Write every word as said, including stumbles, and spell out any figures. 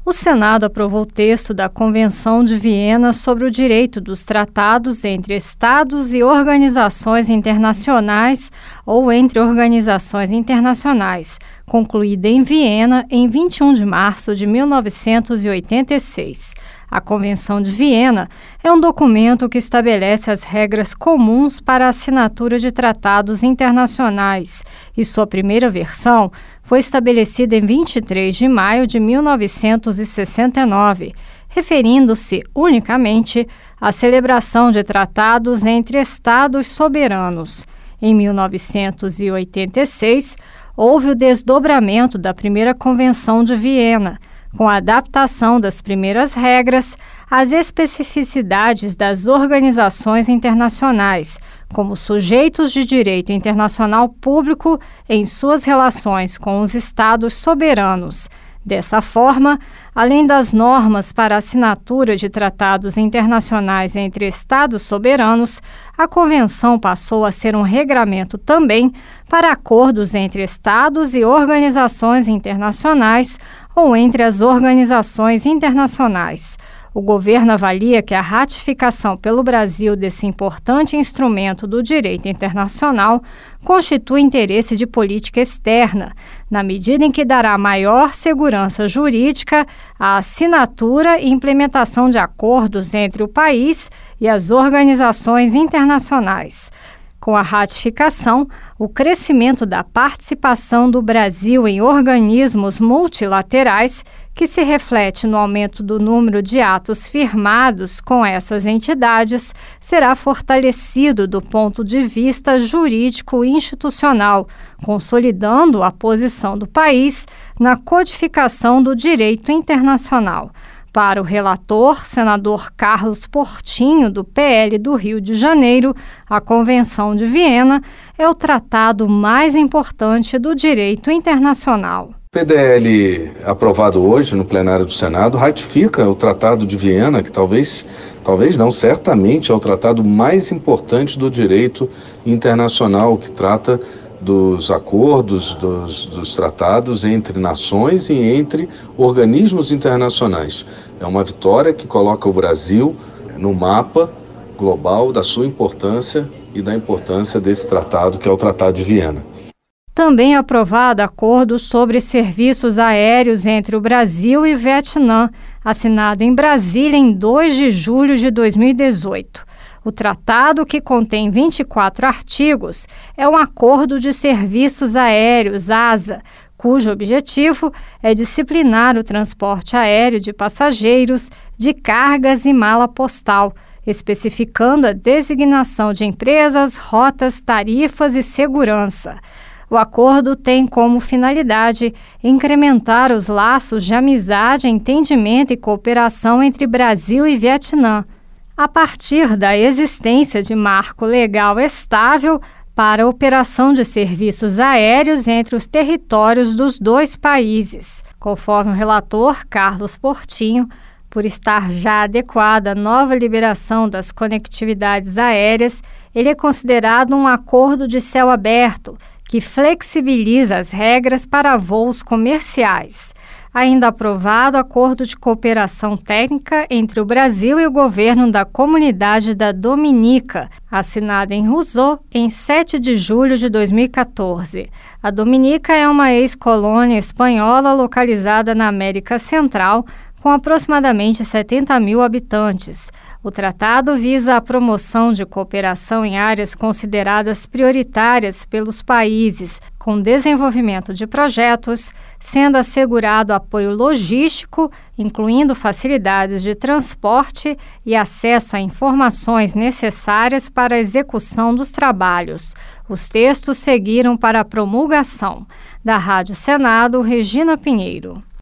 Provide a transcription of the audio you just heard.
O Senado aprovou o texto da Convenção de Viena sobre o direito dos tratados entre Estados e organizações internacionais ou entre organizações internacionais, concluída em Viena em vinte e um de março de mil novecentos e oitenta e seis. A Convenção de Viena é um documento que estabelece as regras comuns para a assinatura de tratados internacionais e sua primeira versão foi estabelecida em vinte e três de maio de mil novecentos e sessenta e nove, referindo-se unicamente à celebração de tratados entre Estados soberanos. Em mil novecentos e oitenta e seis, houve o desdobramento da primeira Convenção de Viena, com a adaptação das primeiras regras às especificidades das organizações internacionais, como sujeitos de direito internacional público em suas relações com os Estados soberanos. Dessa forma, além das normas para a assinatura de tratados internacionais entre Estados soberanos, a Convenção passou a ser um regramento também para acordos entre Estados e organizações internacionais ou entre as organizações internacionais. O governo avalia que a ratificação pelo Brasil desse importante instrumento do direito internacional constitui interesse de política externa, na medida em que dará maior segurança jurídica à assinatura e implementação de acordos entre o país e as organizações internacionais. Com a ratificação, o crescimento da participação do Brasil em organismos multilaterais, que se reflete no aumento do número de atos firmados com essas entidades, será fortalecido do ponto de vista jurídico e institucional, consolidando a posição do país na codificação do direito internacional. Para o relator, senador Carlos Portinho, do P L do Rio de Janeiro, a Convenção de Viena é o tratado mais importante do direito internacional. O P D L aprovado hoje no plenário do Senado ratifica o Tratado de Viena, que talvez, talvez não, certamente é o tratado mais importante do direito internacional, que trata dos acordos, dos, dos tratados entre nações e entre organismos internacionais. É uma vitória que coloca o Brasil no mapa global da sua importância e da importância desse tratado, que é o Tratado de Viena. Também aprovado acordo sobre serviços aéreos entre o Brasil e o Vietnã, assinado em Brasília em dois de julho de dois mil e dezoito. O tratado, que contém vinte e quatro artigos, é um acordo de serviços aéreos, A S A, cujo objetivo é disciplinar o transporte aéreo de passageiros, de cargas e mala postal, especificando a designação de empresas, rotas, tarifas e segurança. O acordo tem como finalidade incrementar os laços de amizade, entendimento e cooperação entre Brasil e Vietnã, a partir da existência de marco legal estável para a operação de serviços aéreos entre os territórios dos dois países. Conforme o relator Carlos Portinho, por estar já adequada à nova liberação das conectividades aéreas, ele é considerado um acordo de céu aberto, que flexibiliza as regras para voos comerciais. Ainda aprovado acordo de cooperação técnica entre o Brasil e o governo da Comunidade da Dominica, assinado em Rousseau em sete de julho de dois mil e quatorze. A Dominica é uma ex-colônia espanhola localizada na América Central, com aproximadamente setenta mil habitantes. O tratado visa a promoção de cooperação em áreas consideradas prioritárias pelos países, com desenvolvimento de projetos, sendo assegurado apoio logístico, incluindo facilidades de transporte e acesso a informações necessárias para a execução dos trabalhos. Os textos seguiram para a promulgação. Da Rádio Senado, Regina Pinheiro.